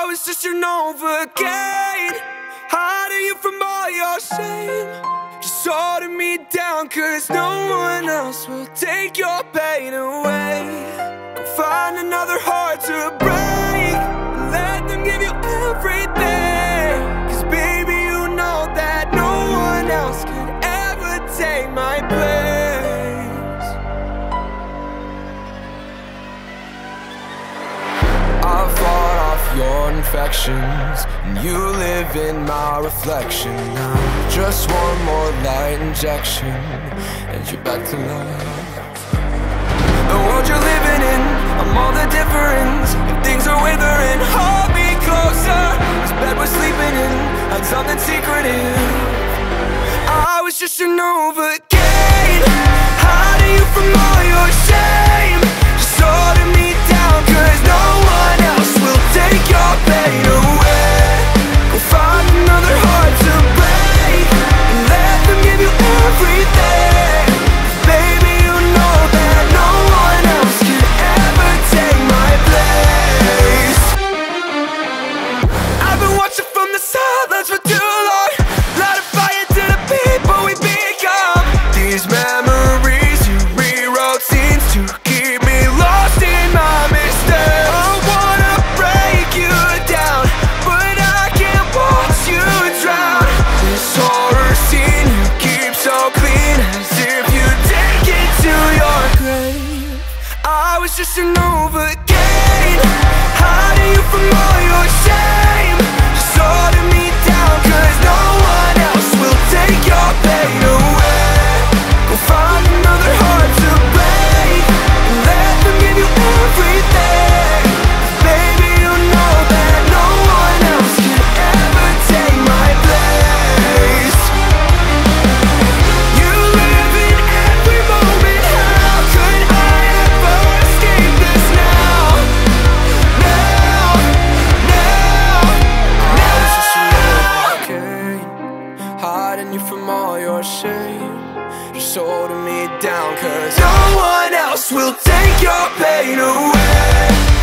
was just your Novocaine, hiding you from all your shame. Just holding me down, cause no one else will take your pain away. Go find another heart to break, let them give you everything. Cause baby, you know that no one else could ever take my place. I fought off your infections, and you live in my reflection now. Just one more light injection, and you're back to life. The world you're living in, I'm all the difference. If things are withering, hold me closer. This bed we're sleeping in had something secretive. I was just your Novocaine, hiding you from all your shame. Just holding me down, cause no one else will take your pain away. Go find another heart to break, and let them give you everything. Baby, you know that no one else can ever take my place. I've been watching from the sidelines for too long, light a fire to the people we become. These memories you rewrote scenes to keep me lost in my mistakes. I wanna break you down, but I can't watch you drown. This horror scene you keep so clean, as if you take it to your grave. I was just your Novocaine, hiding you from all your shame. Just holding me down, cause no one else will take your pain away. Go find another heart to break, and let them give you everything. Baby, you know that no one else can ever take my place. You live in every moment, how could I ever escape this now? Now, I was just your Novocaine, hiding you from all your shame. Just holding me down, cause no one else will take your pain away.